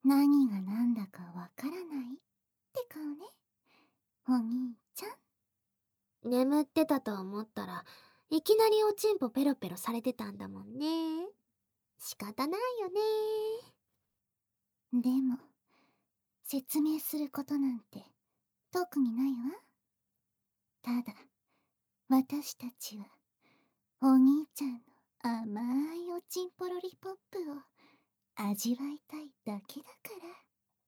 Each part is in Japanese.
何が何だかわからないって顔ね、お兄ちゃん。 眠ってたと思ったら、いきなりおちんぽペロペロされてたんだもんね。仕方ないよね。 でも、説明することなんて特にないわ。ただ、私たちは、お兄ちゃんの甘いおちんぽロリポップを味わいたいだけだから。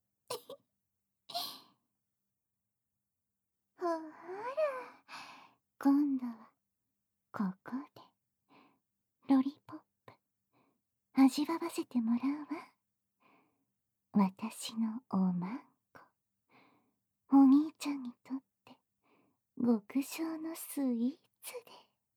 ほら、今度はここでロリポップ味わわせてもらうわ。私のおまんこ、お兄ちゃんにとって極上のスイーツで。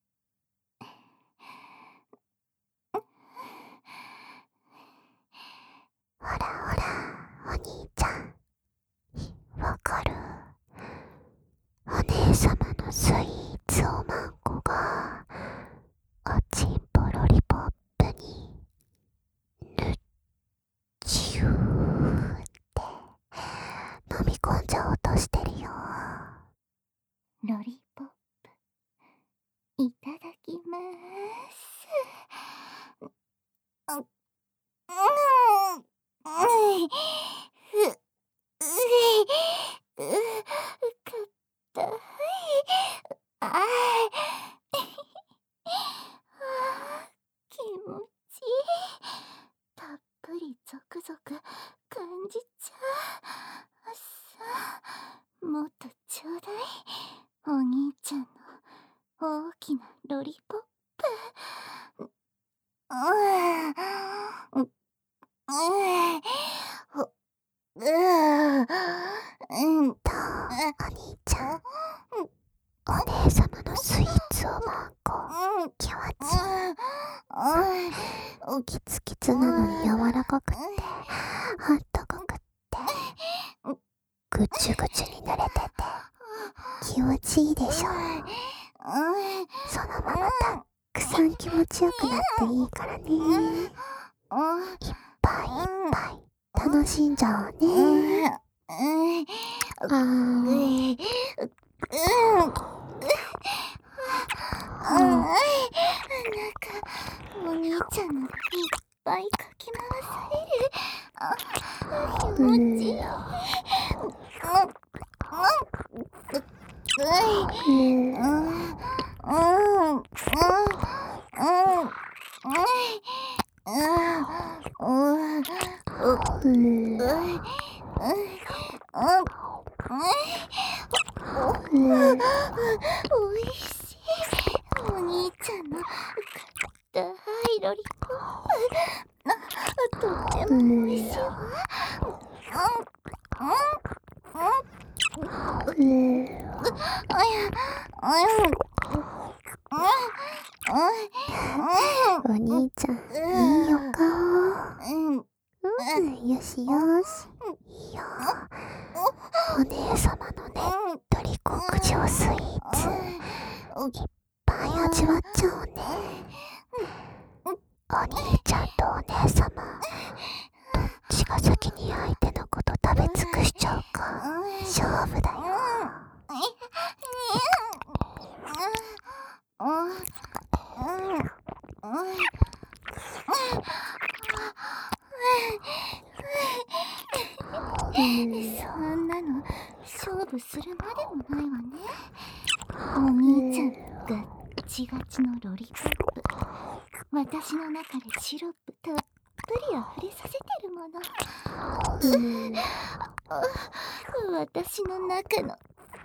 ほらほら、お兄ちゃん、わかる？お姉様のスイーツおまんこがおちんぽロリポップにぬっちゅーって飲み込んじゃおうとしてるよ。 ロリポップいただきまーす。かったい。気持ちいい。たっぷりゾクゾク感じちゃう。さあ、もっとちょうだい。お兄ちゃんの大きなロリポップ。 どう？お兄ちゃん、お姉様のスイーツおまんこ気持ちいい？キツキツなのに柔らかくってあったかくってぐちゅぐちゅに濡れてて気持ちいいでしょ。そのままたくさん気持ちよくなっていいからね。いっぱいいっぱい楽しんじゃおうね。 お兄ちゃんのいっぱいかき回される。気持ちいい。おいしい。お兄ちゃんの硬いロリポップ。とってもおいしいわ。 お兄ちゃん、いいお顔。よしよし。いいよ。お姉様のねっとり極上スイーツ、いっぱい味わっちゃおうね。お兄ちゃんとお姉様、どっちが先に相手のこと食べ尽くしちゃうか、勝負だよ。 そんなの勝負するまでもないわね。お兄ちゃんガッチガチのロリポップ、私の中でシロップたっぷり溢れさせてるもの。私の中の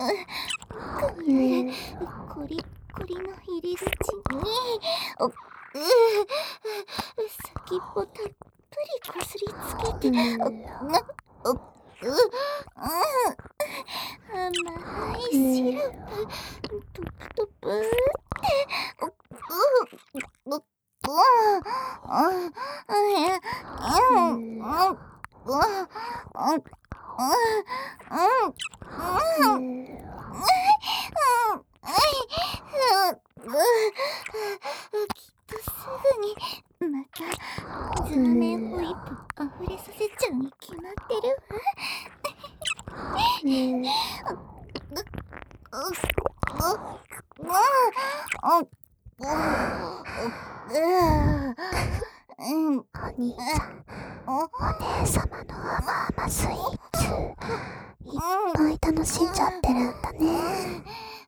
コリッコリの入り口に先っぽたっぷりこすりつけて、甘いシロップトプトプきっとすぐにまたザーメンホイップ溢れさせちゃうに決まってるお兄ちゃん、お姉様の甘々スイーツいっぱい楽しんじゃってるんだね。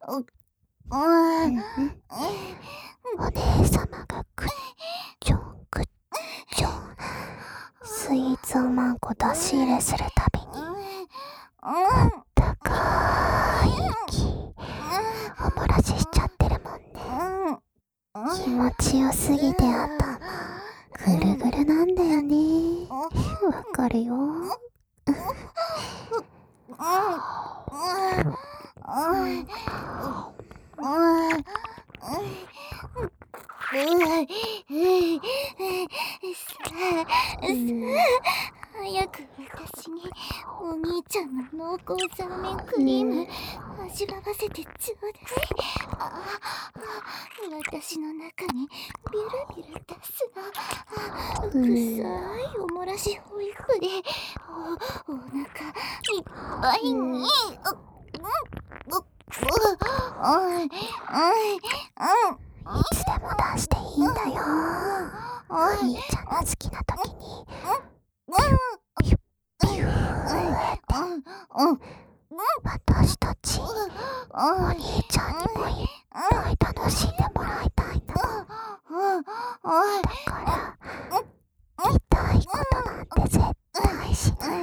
お姉様がくっちょんくっちょんスイーツをマンコ出し入れするたびにあったかい息おもらししちゃってるもんね。気持ちよすぎて頭ぐるぐるなんだよね。わかるよ。 早く私にお兄ちゃんの濃厚ザーメンクリーム味わわせてちょうだい。私の中にビュルビュル出すの。臭いおもらしホイップでお腹いっぱいに。 いつでも出していいんだよ。お兄ちゃんが好きな時にピュッピューって私たちお兄ちゃんにもいっぱい楽しんでもらいたいんだ。だから言いたいことなんて絶対しない。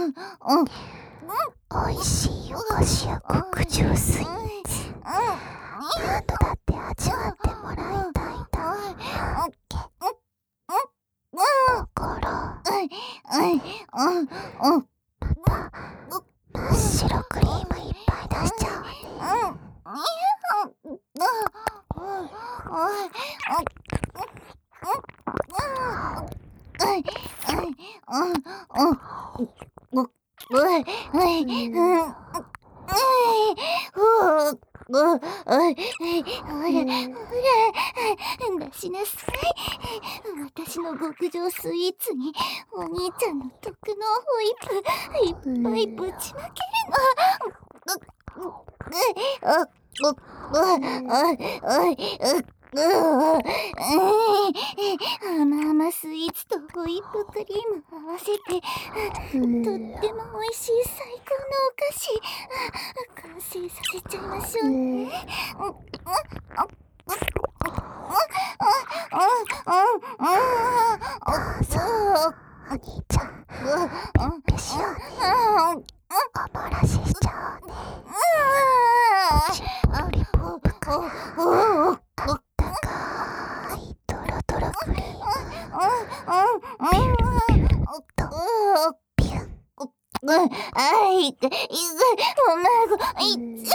おいしいお菓子や極上スイーツ何度だって味わってもらいたいんだ。だからまた真っ白クリームいっぱい出しちゃうわね。 出しなさい。私の極上スイーツにお兄ちゃんの特のホイップいっぱいぶちまけ甘々スイーツとホイップクリーム合わせてとっても美味しい最高のお菓子完成させちゃいましょうね。 お兄ちゃんぴょしようね。おもらししちゃおうね。ちっぽりポップからあったかいドロドロクリームピュルピュルとピュン。 いて、おまご、い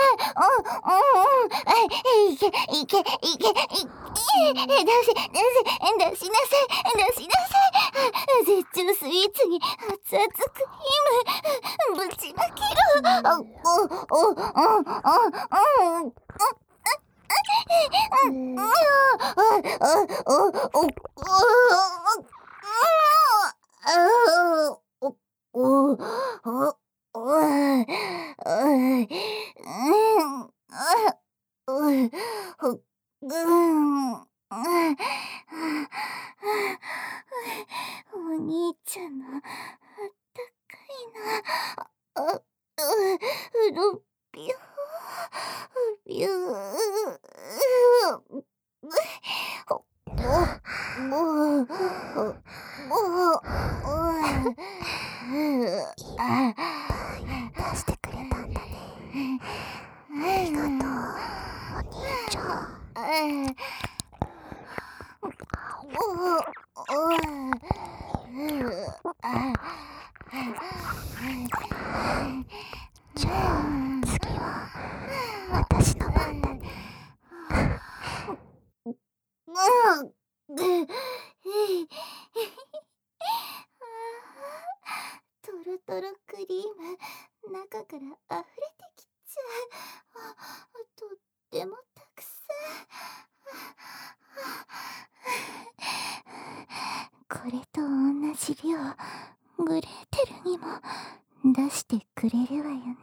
け、いけ、出しなさい。絶頂スイーツに熱々クリーム、ぶちまけお兄ちゃんのあったかいな。ルピュー、ビュー。 出してくれたんだね。ありがとうお兄ちゃん。じゃあ次は私の番だね。 トロトロクリーム中から溢れてきちゃう。とってもたくさん。 れと同じ量グレーテルにも出してくれるわよね。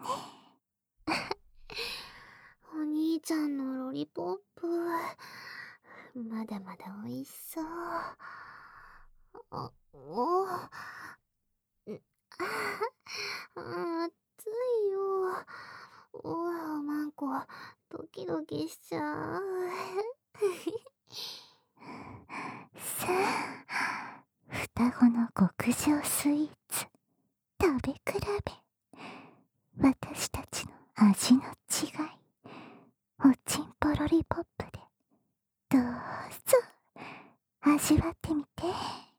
お兄ちゃんのロリポップ、まだまだ美味しそう。熱いよ。マンコ、ドキドキしちゃう。 さあ、双子の極上スイーツ食べ比べ、私たちの味の違い、おちんぽロリポップでどうぞ味わってみて。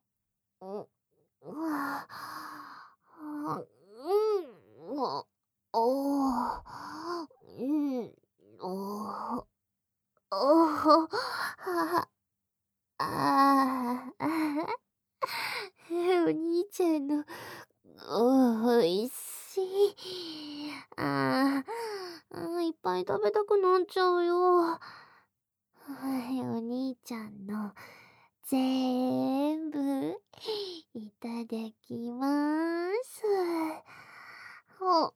お兄ちゃんのおいしい。いっぱい食べたくなっちゃうよ。お兄ちゃんの全部いただきます。お、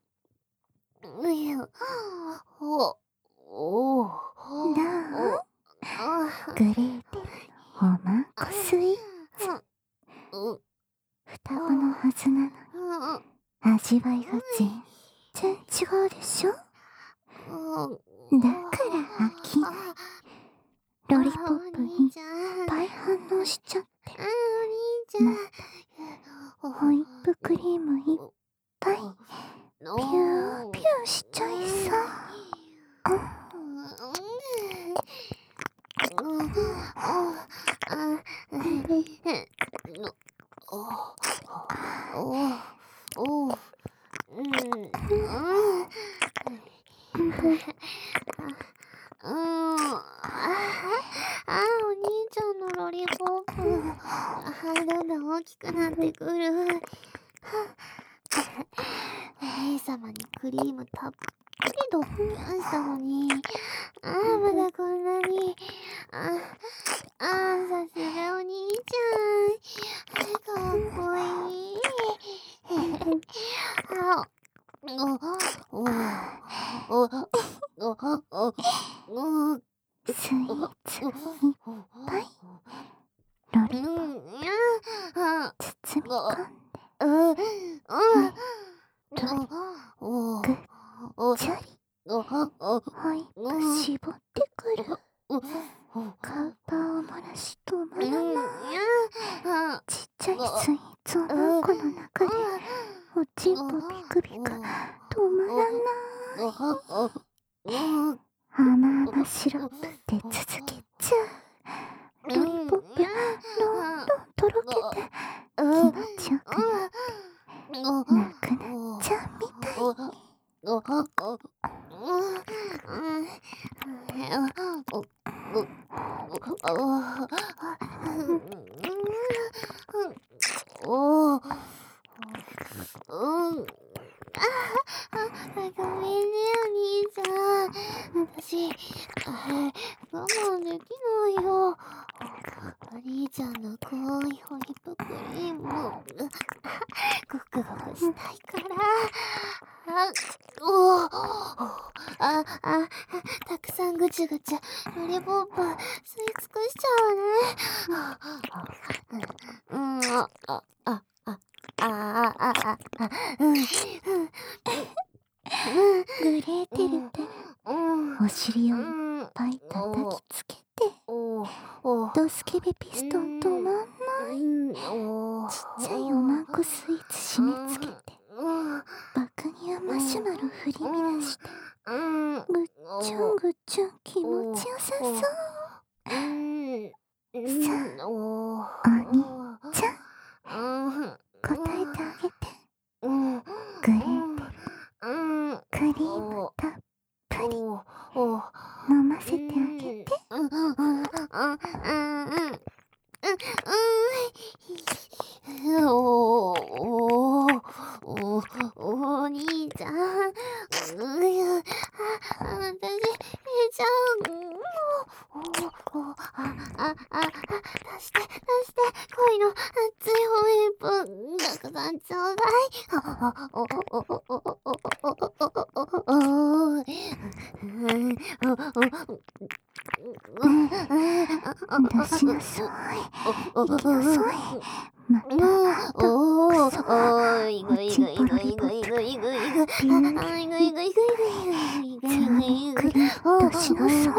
お、お、 どう？グレーテルのおまんこスイーツ。双子のはずなのに味わいが全然違うでしょ。だから飽きない。ロリポップにいっぱい反応しちゃって、またホイップクリームいっぱいピューピューしちゃいそう。 お兄ちゃんのロリポップ、どんどん大きくなってくる。お姉様にクリームたっぷりドッキンしたのに、まだこんなに。さすがお兄ちゃん。かっこいい。 スイーツいっぱいロリポップ包み込んで、ぐっちゃりホイップ絞ってくる。カウパーを漏らし止まらない。ちっちゃいスイーツを何個の中でおちんぽビクビク止まらない。甘々シロップで続けちゃう。ロリポップどんどんとろけて気持ちよくなくなっちゃうみたい。 ごめんね、お兄ちゃん。私、我慢できないよ。お兄ちゃんの濃いホイップクリームをごくごくしたいから。たくさんぐちゅぐちゅロリポップ吸い尽くしちゃうね。 グレーテルってお尻をいっぱい叩きつけて、ドスケベピストン止まんない。ちっちゃいおまんこスイーツ締め付けて、爆乳マシュマロ振り乱して、ぐっちゃんぐっちゃん気持ちよさそう。さあ、お兄ちゃん、答えてあげて。グレーテル、クリームたっぷり飲ませてあげて。 お兄ちゃん、私、寝ちゃう。出して、恋のちょうだ出しなさい。行きなさい。またいぐいぐいぐいぐいぐいぐいぐいぐいぐいぐいぐいぐいぐいぐいざっくり出しなさい。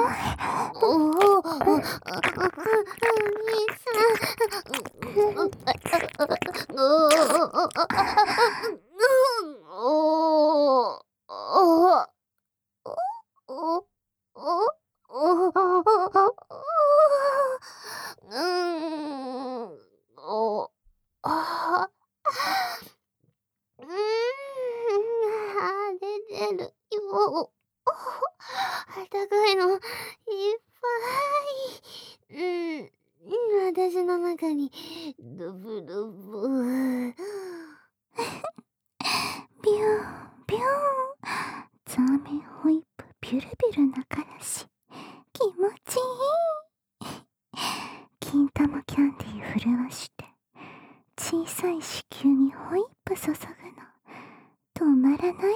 出てるよ。あったかいのいっぱい。私の中にドブドブ。 ビュービューン。ザーメンホイップビュルビュルなからし。気持ちいい。金玉キャンディー震わして小さい子宮にホイップ注ぐの止まらないわね。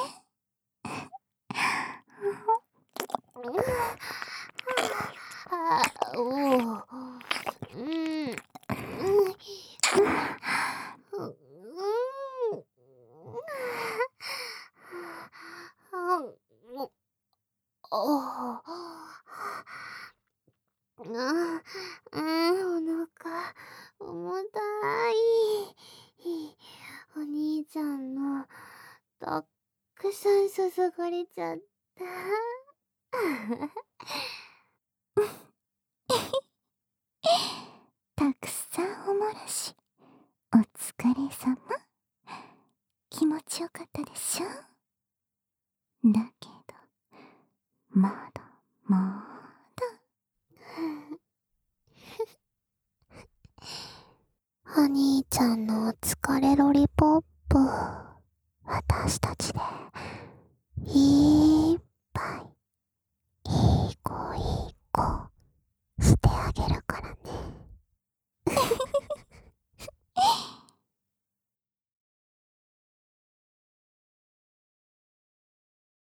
お腹重たい。お兄ちゃんのたくさん注がれちゃった。 たくさんおもらしお疲れさま。気持ちよかったでしょ。だけどまだまだ。 お兄ちゃんのお疲れロリポップ、私たちでい